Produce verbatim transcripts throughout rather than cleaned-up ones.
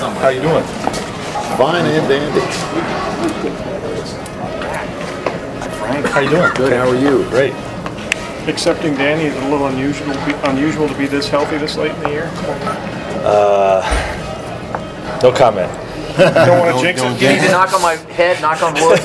How you doing? Fine and dandy. Frank, how you doing? Good. How are you? Great. Accepting Danny is a little unusual. Unusual to be this healthy this late in the year. Uh, no comment. Don't want to jinx it. You need to knock on my head, knock on wood.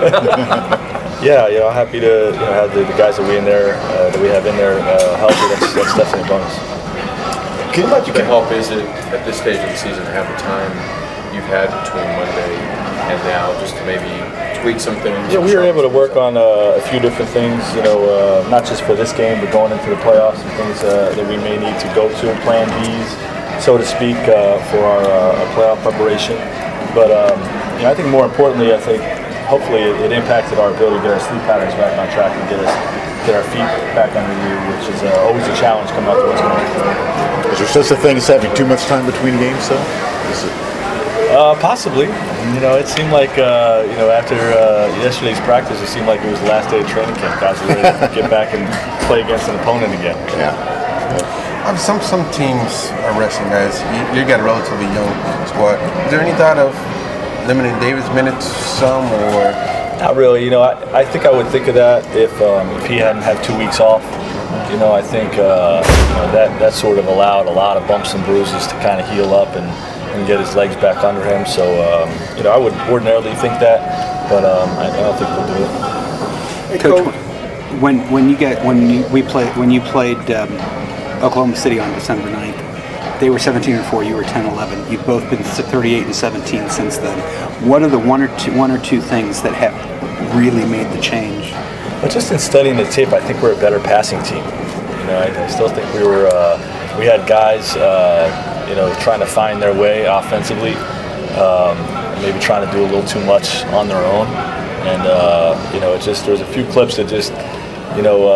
Yeah, you know, happy to you know have the, the guys that we in there uh, that we have in there uh, healthy. That's that's definitely a bonus. How much can help is it at this stage of the season to have the time you've had between Monday and now, just to maybe tweak some things? Yeah, we were able to work on uh, a few different things. You know, uh, not just for this game, but going into the playoffs and things uh, that we may need to go to, Plan Bs, so to speak, uh, for our, uh, our playoff preparation. But um, you know, I think more importantly, I think hopefully it, it impacted our ability to get our sleep patterns back on track and get us get our feet back under you, which is uh, always a challenge coming out to what's going on. Is there such a thing as having too much time between games, though? Is it? Uh, possibly. You know, it seemed like uh, you know after uh, yesterday's practice, it seemed like it was the last day of training camp. Guys were ready to get back and play against an opponent again. Yeah. Um, some some teams are resting guys. You, you got a relatively young squad. Is there any thought of limiting David's minutes some, or? Not really. You know, I, I think I would think of that if um, if he hadn't had two weeks off. You know, I think uh, you know, that that sort of allowed a lot of bumps and bruises to kind of heal up and, and get his legs back under him. So um, you know, I would ordinarily think that, but um, I, I don't think we'll do it. Hey, Coach, when when you get when you, we played when you played um, Oklahoma City on December ninth, they were seventeen and four. You were ten and eleven. You've both been thirty-eight and seventeen since then. What are the one or two one or two things that have really made the change? But just in studying the tape, I think we're a better passing team. You know, I, I still think we were. Uh, we had guys, uh, you know, trying to find their way offensively, um, maybe trying to do a little too much on their own, and uh, you know, it just there was a few clips that just, you know,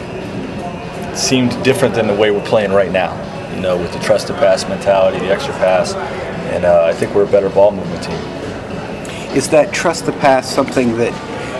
um, seemed different than the way we're playing right now. You know, with the trusted pass mentality, the extra pass, and uh, I think we're a better ball movement team. Is that trust the pass something that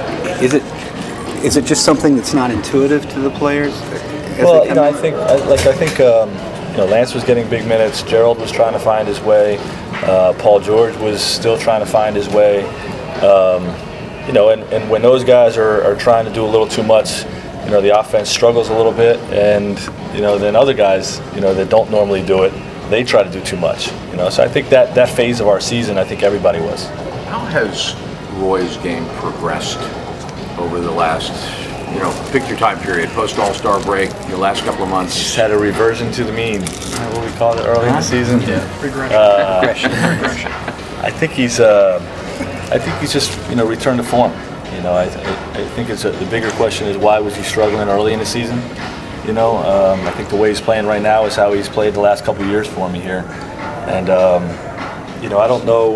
is it? Is it just something that's not intuitive to the players? Well, you know, I think, like I think, um, you know, Lance was getting big minutes. Gerald was trying to find his way. Uh, Paul George was still trying to find his way. Um, you know, and, and when those guys are, are trying to do a little too much, you know, the offense struggles a little bit, and you know, then other guys, you know, that don't normally do it, they try to do too much. You know, so I think that that phase of our season, I think everybody was. How has Roy's game progressed over the last, you know, pick your time period, post All-Star break, your last couple of months? He's had a reversion to the mean. Is that what we called it early in the season? Yeah. Regression. Uh, Regression. Regression. I think he's, uh, I think he's just, you know, returned to form. You know, I, I, I think it's a, the bigger question is why was he struggling early in the season? You know, um, I think the way he's playing right now is how he's played the last couple of years for me here, and um, you know, I don't know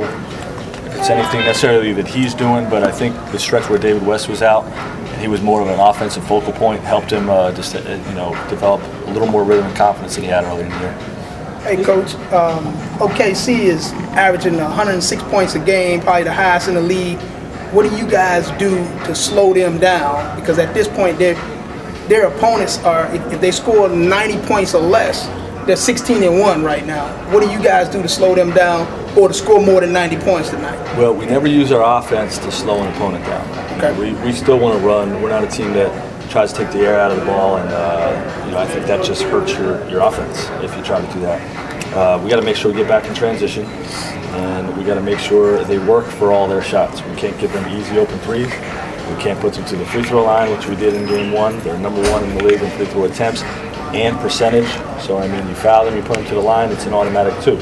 if it's anything necessarily that he's doing, but I think the stretch where David West was out and he was more of an offensive focal point helped him uh, just uh, you know develop a little more rhythm and confidence than he had earlier in the year. Hey, Coach, um, O K C is averaging one hundred six points a game, probably the highest in the league. What do you guys do to slow them down? Because at this point, their their opponents are, if, if they score ninety points or less, they're sixteen and one right now. What do you guys do to slow them down or to score more than ninety points tonight? Well, we never use our offense to slow an opponent down. Okay. We, we still want to run. We're not a team that tries to take the air out of the ball, and uh, you know I think that just hurts your, your offense if you try to do that. Uh, we got to make sure we get back in transition, and we got to make sure they work for all their shots. We can't give them easy open threes. We can't put them to the free throw line, which we did in game one. They're number one in the league in free throw attempts and percentage. So I mean, you foul them, you put them to the line, it's an automatic two.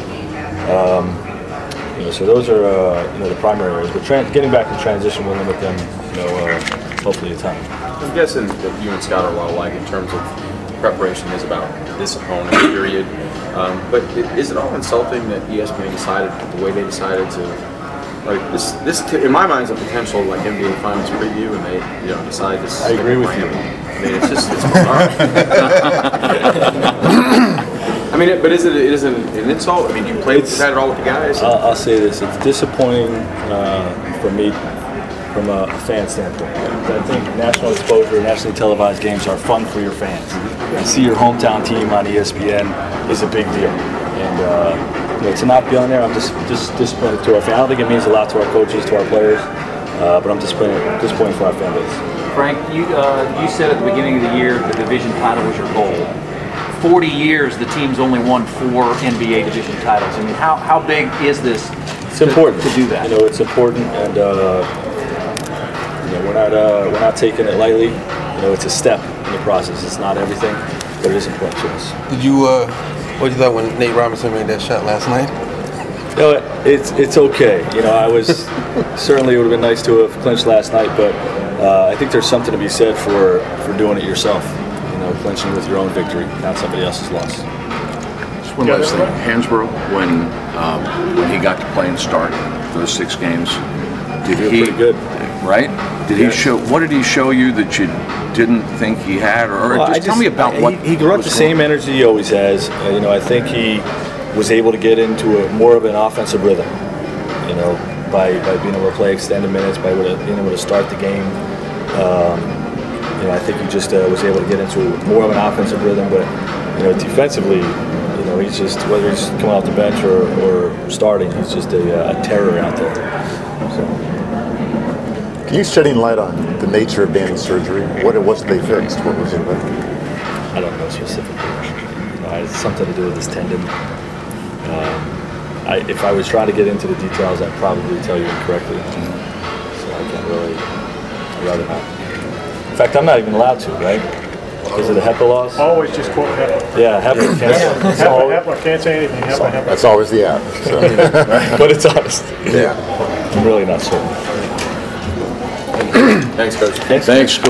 Um, you know, so those are uh, you know the primary areas. But trans- getting back in transition will limit them, you know, uh, hopefully a ton. I'm guessing that you and Scott are a lot alike in terms of preparation is about this opponent, period. Um, but is it all insulting that E S P N decided the way they decided to, like this? This, in my mind, is a potential like N B A Finals preview, and they, you know, decide this. I agree with you. I mean, it's just it's bizarre. I mean, it, but is it is it an insult? I mean, you played It's- had it all with the guys. I'll, I'll say this: it's disappointing uh, for me from a fan standpoint. I think national exposure, nationally televised games are fun for your fans. And see your hometown team on E S P N is a big deal. And uh, you know, to not be on there, I'm just just disappointed to our fan. I don't think it means a lot to our coaches, to our players, uh, but I'm disappointed disappointed for our fan base. Frank, you uh, you said at the beginning of the year the division title was your goal. forty years, the team's only won four N B A division titles. I mean, how, how big is this? It's to, important to do that. You know, it's important, and uh, you know, we're not uh, we're not taking it lightly. You know, it's a step in the process. It's not everything, but it is important to us. Did you, uh, what did you thought when Nate Robinson made that shot last night? You know, it's it's okay. You know, I was certainly it would have been nice to have clinched last night, but uh, I think there's something to be said for for doing it yourself. You know, clinching with your own victory, not somebody else's loss. Just one last thing. Hansbrough, when um, when he got to play and start those six games, did He did he pretty good. right? Did Yeah. he show? What did he show you that you didn't think he had, or, or Well, just, I tell me about I- what he, he grew up was the going same energy he always has. Uh, you know, I think he was able to get into a, more of an offensive rhythm. You know, by, by being able to play extended minutes, by able to, being able to start the game. Um, you know, I think he just uh, was able to get into more of an offensive rhythm. But you know, defensively, you know, he's just whether he's coming off the bench or, or starting, he's just a, a terror out there. So. Can you shedding light on the nature of Danny's surgery? What it was they fixed? What was it about? I don't know specifically. You know, it's something to do with his tendon. Um, I, if I was trying to get into the details, I'd probably tell you incorrectly. So I can't really, I'd rather not. In fact, I'm not even allowed to, right? Because of the HEPA laws? Always just quote HEPA. Yeah, HEPA. Can't, HEPA, HEPA, can't say anything. HEPA, HEPA. That's always the app. So. but it's honest. Yeah. I'm really not certain. Thanks, Coach. Thanks. Thanks.